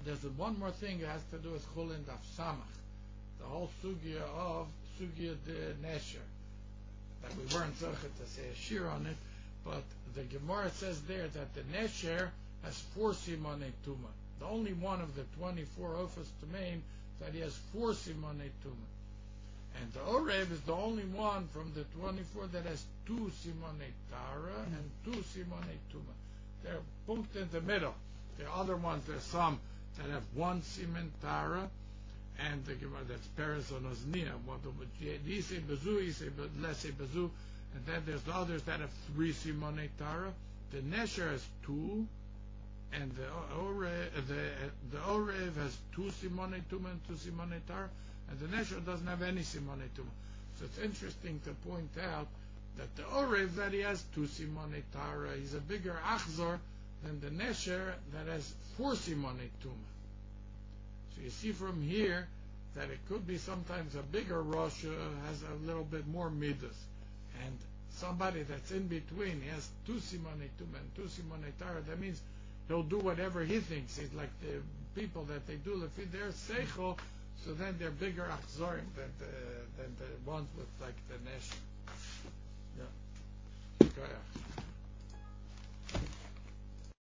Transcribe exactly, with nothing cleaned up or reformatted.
there's one more thing that has to do with Chulin Daf Samach, the whole sugya of sugya de Nesher, that we weren't zocheh to say a shir on it, but the Gemara says there that the Nesher has four simonei tuma. The only one of the twenty-four ofas tumeim that he has four simonei tuma. And the Orev is the only one from the twenty-four that has two simonei tara and two simonei tuma. They're pumped in the middle. The other ones, there's some that have one siman tara, and the Gemara that's peres on oznia. Yisei bezu, yisei lesei bezu, and then there's the others that have three simonei tara. The Nesher has two, and the Orev, the the Orev has two simonei tuma and two simonei tara, and the Nesher doesn't have any simonei tuma. So it's interesting to point out that the Orev that he has two simonei tara, he's a bigger achzor than the Nesher that has four simonei tuma. So you see from here that it could be sometimes a bigger Rosh has a little bit more midas, and somebody that's in between, he has two simonei tuma and two simonei tara. That means he'll do whatever he thinks. He's like the people that they do lefi their seichel, so then they're bigger achzorim than the than the ones with like the Nesher. Yeah.